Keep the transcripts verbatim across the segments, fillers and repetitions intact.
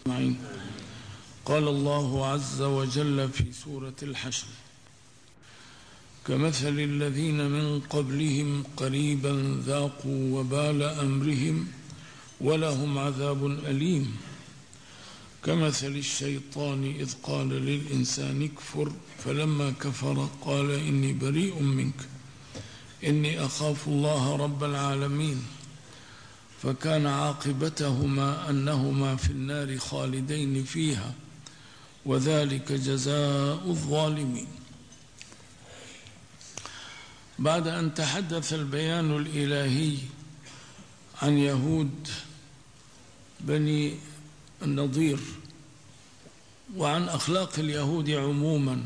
أجمعين. قال الله عز وجل في سورة الحشر: كمثل الذين من قبلهم قريبا ذاقوا وبال أمرهم ولهم عذاب أليم. كمثل الشيطان إذ قال للإنسان اكفر فلما كفر قال إني بريء منك إني أخاف الله رب العالمين. فكان عاقبتهما أنهما في النار خالدين فيها وذلك جزاء الظالمين. بعد أن تحدث البيان الإلهي عن يهود بني النضير وعن أخلاق اليهود عموما،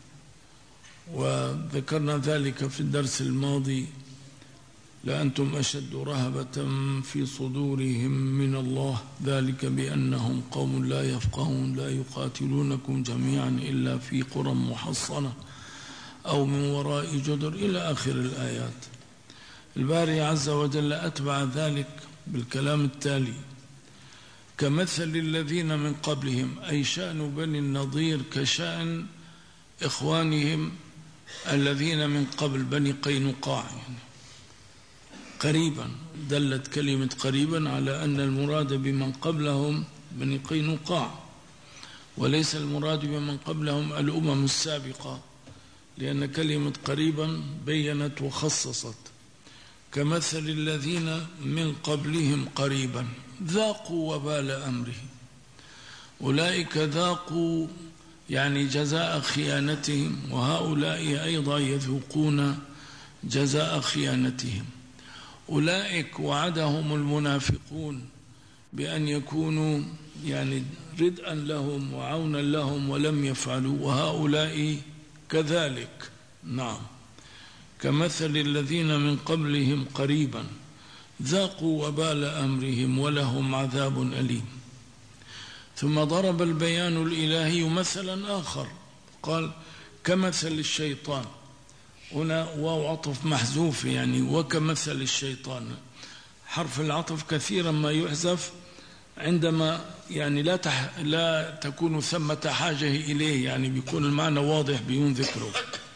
وذكرنا ذلك في الدرس الماضي: لأنتم أشد رهبة في صدورهم من الله ذلك بأنهم قوم لا يفقهون لا يقاتلونكم جميعا إلا في قرى محصنة أو من وراء جدر إلى آخر الآيات. الباري عز وجل أتبع ذلك بالكلام التالي: كمثل الذين من قبلهم، أي شأن بني النضير كشأن إخوانهم الذين من قبل بني قينقاع. يعني قريبا، دلت كلمة قريبا على أن المراد بمن قبلهم بني قينقاع، وليس المراد بمن قبلهم الأمم السابقة، لأن كلمة قريبا بينت وخصصت. كمثل الذين من قبلهم قريبا ذاقوا وبال أمره، أولئك ذاقوا يعني جزاء خيانتهم، وهؤلاء أيضا يذوقون جزاء خيانتهم. أولئك وعدهم المنافقون بأن يكونوا يعني ردءا لهم وعونا لهم ولم يفعلوا، وهؤلاء كذلك. نعم، كمثل الذين من قبلهم قريبا ذاقوا وبال أمرهم ولهم عذاب أليم. ثم ضرب البيان الإلهي مثلا آخر، قال: كمثل الشيطان. هنا واو عطف محذوف، يعني وكمثل الشيطان. حرف العطف كثيرا ما يحذف عندما يعني لا تح لا تكون ثمة حاجة إليه، يعني بيكون المعنى واضح بدون ذكره.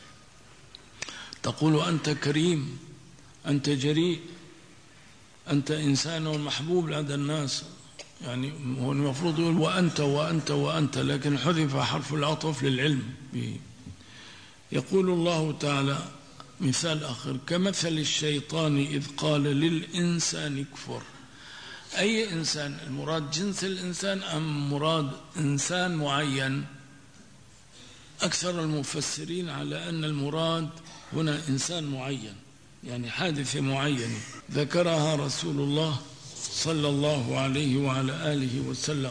تقول أنت كريم، أنت جريء، أنت إنسان محبوب لدى الناس، يعني هو المفروض يقول وأنت وأنت وأنت، لكن حذف حرف العطف للعلم به. يقول الله تعالى مثال آخر: كمثل الشيطان إذ قال للإنسان اكفر. أي إنسان؟ المراد جنس الإنسان أم مراد إنسان معين؟ أكثر المفسرين على أن المراد هنا إنسان معين، يعني حادثة معينة ذكرها رسول الله صلى الله عليه وعلى آله وسلم.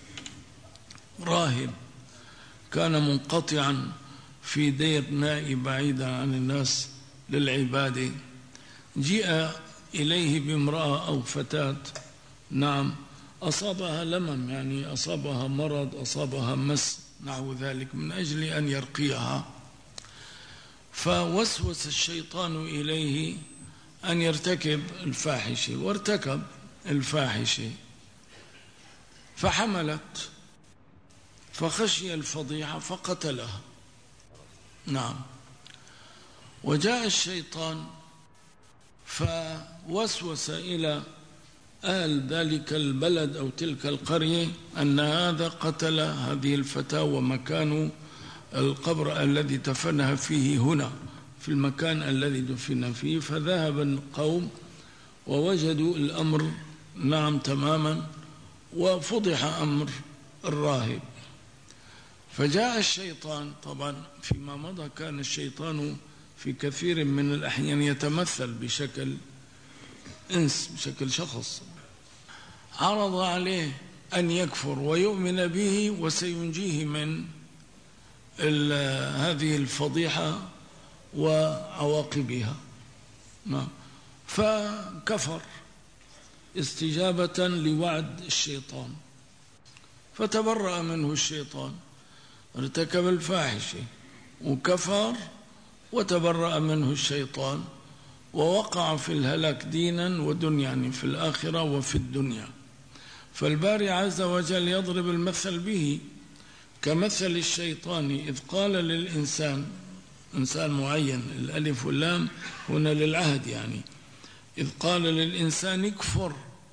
راهب كان منقطعا في دير نائي بعيدا عن الناس للعبادة، جيء إليه بامرأة أو فتاة، نعم، أصابها لمم، يعني أصابها مرض، أصابها مس نحو ذلك، من أجل أن يرقيها. فوسوس الشيطان إليه أن يرتكب الفاحشة، وارتكب الفاحشة فحملت، فخشي الفضيحة فقتلها. نعم، وجاء الشيطان فوسوس إلى أهل ذلك البلد أو تلك القرية أن هذا قتل هذه الفتاة، ومكان القبر الذي دفنها فيه هنا في المكان الذي دفن فيه. فذهب القوم ووجدوا الأمر نعم تماما، وفضح أمر الراهب. فجاء الشيطان، طبعا فيما مضى كان الشيطان في كثير من الأحيان يتمثل بشكل إنس، بشكل شخص، عرض عليه أن يكفر ويؤمن به وسينجيه من هذه الفضيحة وعواقبها. نعم، فكفر استجابة لوعد الشيطان، فتبرأ منه الشيطان، ارتكب الفاحشة وكفر وتبرأ منه الشيطان، ووقع في الهلاك دينا ودنيا، يعني في الآخرة وفي الدنيا. فالباري عز وجل يضرب المثل به كمثل الشيطان إذ قال للإنسان، إنسان معين، الألف واللام هنا للعهد يعني، إذ قال للإنسان اكفر،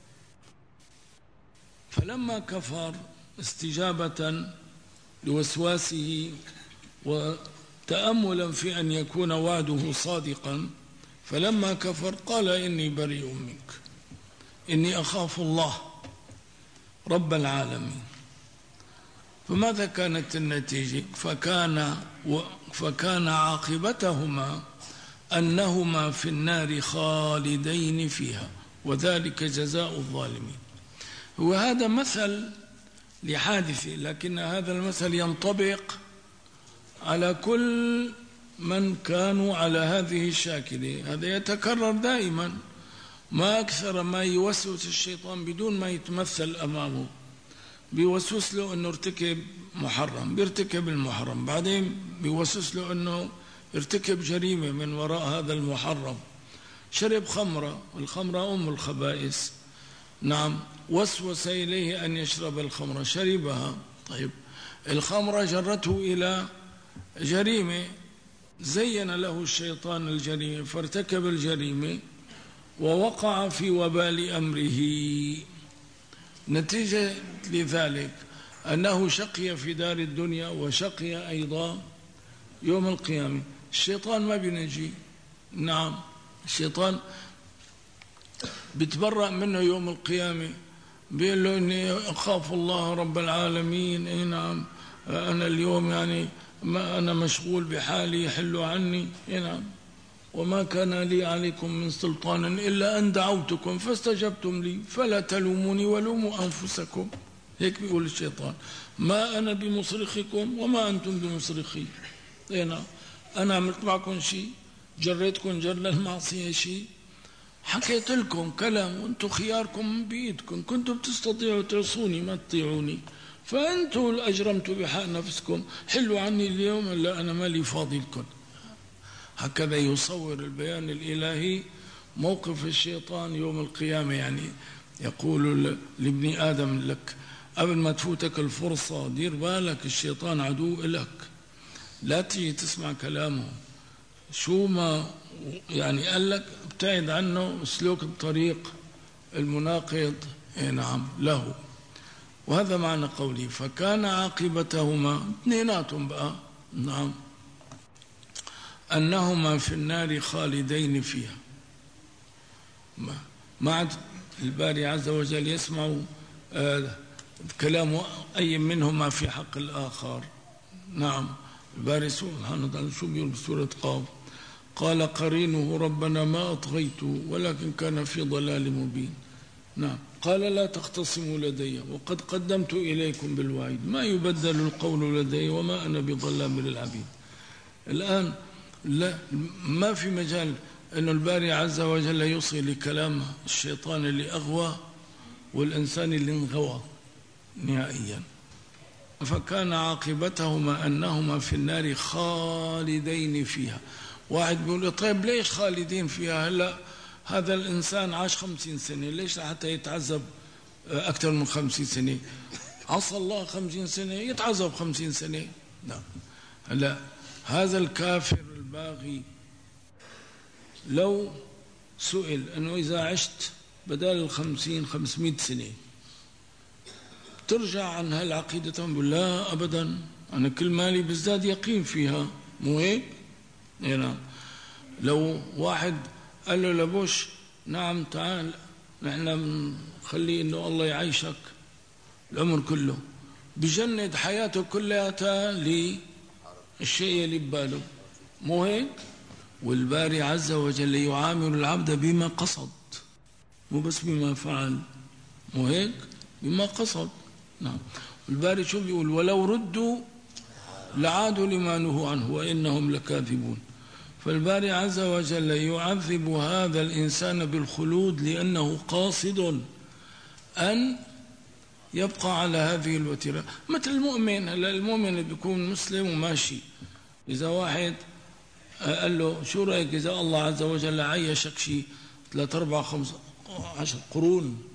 فلما كفر استجابة لوسواسه وتأملا في أن يكون وعده صادقا، فلما كفر قال إني بريء منك، إني أخاف الله رب العالمين. فماذا كانت النتيجة؟ فكان, فكان عاقبتهما أنهما في النار خالدين فيها وذلك جزاء الظالمين. وهذا مثل لحادثه، لكن هذا المثل ينطبق على كل من كانوا على هذه الشاكلة. هذا يتكرر دائما، ما أكثر ما يوسوس الشيطان بدون ما يتمثل أمامه. بيوسوس له أنه ارتكب محرم، بيرتكب المحرم، بعدين بيوسوس له أنه ارتكب جريمة من وراء هذا المحرم، شرب خمرة، والخمرة أم الخبائث، نعم، وسوس إليه أن يشرب الخمرة، شربها، طيب الخمرة جرته إلى جريمة، زين له الشيطان الجريمة فارتكب الجريمة ووقع في وبال أمره. نتيجة لذلك أنه شقي في دار الدنيا وشقي أيضا يوم القيامة. الشيطان ما بينجي، نعم، الشيطان بتبرأ منه يوم القيامة، بيقول له إني أخاف الله رب العالمين، إيه نعم، أنا اليوم يعني ما أنا مشغول بحالي، حلوا عني، إيه نعم، وما كان لي عليكم من سلطان إلا أن دعوتكم فاستجبتم لي فلا تلوموني ولوموا أنفسكم. هيك بيقول الشيطان، ما أنا بمصرخكم وما أنتم بمصرخي، إيه نعم، أنا عملت معكم شيء، جريتكم جر للمعصية شيء، حكيت لكم كلام وانتم خياركم بإيدكم، كنتم بتستطيعوا تعصوني ما تطيعوني، فأنتم أجرمتوا بحق نفسكم، حلوا عني اليوم إلا أنا مالي فاضي لكم. هكذا يصور البيان الإلهي موقف الشيطان يوم القيامة. يعني يقول لابن آدم لك قبل ما تفوتك الفرصة دير بالك، الشيطان عدو لك، لا تيجي تسمع كلامه، شو ما يعني قال لك ابتعد عنه، اسلوك الطريق المناقض نعم له. وهذا معنى قولي فكان عاقبتهما، اثنيناتهم بقى، نعم، أنهما في النار خالدين فيها. ما عاد الباري عز وجل يسمع آه كلام أي منهما في حق الآخر. نعم، الباري سبحانه وتعالى شو بيقول بسورة قاف؟ قال قرينه ربنا ما أطغيته ولكن كان في ضلال مبين. نعم، قال لا تختصموا لدي وقد قدمت إليكم بالوعيد ما يبدل القول لدي وما أنا بظلام للعبيد. الآن لا، ما في مجال أن الباري عز وجل يوصي لكلام الشيطان اللي أغوى والإنسان اللي انغوى نهائيا. فكان عاقبتهما أنهما في النار خالدين فيها. واحد بيقول طيب ليش خالدين فيها؟ هلا هذا الإنسان عاش خمسين سنة، ليش حتى يتعذب أكثر من خمسين سنة؟ عصى الله خمسين سنة يتعذب خمسين سنة. نعم، هلا هذا الكافر الباغي لو سئل أنه إذا عشت بدل الخمسين خمسمائة سنة ترجع عن هالعقيدة؟ تقول لا أبدا، أنا كل مالي بزداد يقين فيها، مو هيك؟ نعم. لو واحد قال له لبوش نعم تعال نحن نخلي إنه الله يعيشك العمر كله، بجند حياته كلها للشيء اللي بباله، مو هيك؟ والباري عز وجل يعامل العبد بما قصد، مو بس بما فعل، مو هيك؟ بما قصد. نعم، الباري شو بيقول؟ ولو ردوا لعادوا لما نهوا عنه وإنهم لكاذبون. فالباري عز وجل يعذب هذا الإنسان بالخلود لأنه قاصد أن يبقى على هذه الوتيرة، مثل المؤمن. المؤمن بيكون مسلم وماشي، إذا واحد قال له شو رأيك إذا الله عز وجل عيشك شيء ثلاث أربع خمس عشر قرون،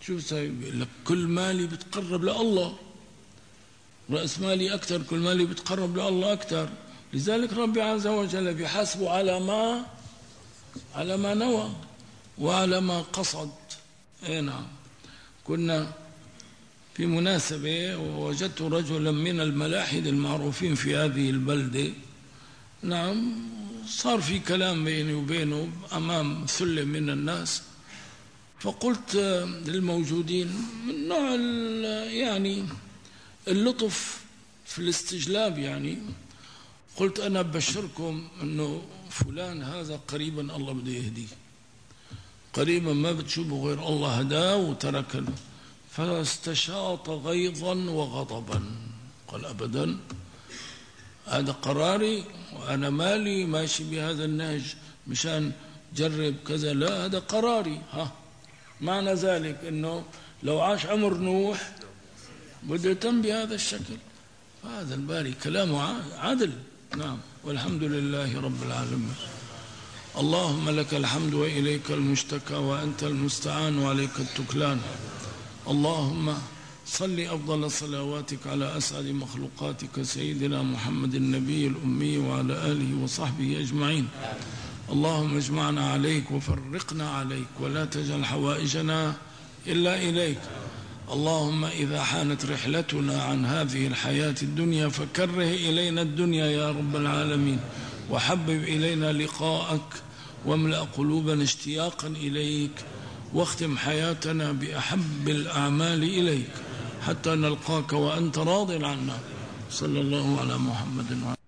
شو بسوي؟ بيقول لك كل مالي بتقرب لله، رأس مالي أكثر، كل مالي بتقرب لله أكثر. لذلك ربي عز وجل بيحاسبه على ما على ما نوى وعلى ما قصد. اي نعم. كنا في مناسبة ووجدت رجلا من الملاحد المعروفين في هذه البلدة، نعم، صار في كلام بيني وبينه أمام ثلة من الناس، فقلت للموجودين من نوع يعني اللطف في الاستجلاب، يعني قلت أنا بشركم أنه فلان هذا قريبا الله بده يهديه، قريبا ما بتشوفوا غير الله هداه وترك له. فاستشاط غيظا وغضبا، قال أبدا، هذا قراري وأنا مالي ماشي بهذا النهج مشان جرب كذا، لا هذا قراري. ها معنى ذلك أنه لو عاش عمر نوح بده يتم بهذا الشكل. فهذا الباري كلامه عدل. نعم، والحمد لله رب العالمين. اللهم لك الحمد وإليك المشتكى وأنت المستعان وعليك التكلان. اللهم صل أفضل صلواتك على أسعد مخلوقاتك سيدنا محمد النبي الأمي وعلى آله وصحبه أجمعين. اللهم اجمعنا عليك وفرقنا عليك ولا تجعل حوائجنا إلا إليك. اللهم إذا حانت رحلتنا عن هذه الحياة الدنيا فكره إلينا الدنيا يا رب العالمين، وحبب إلينا لقاءك، واملأ قلوبنا اشتياقا إليك، واختم حياتنا بأحب الأعمال إليك حتى نلقاك وأنت راض عنا. صلى الله على محمد وعلى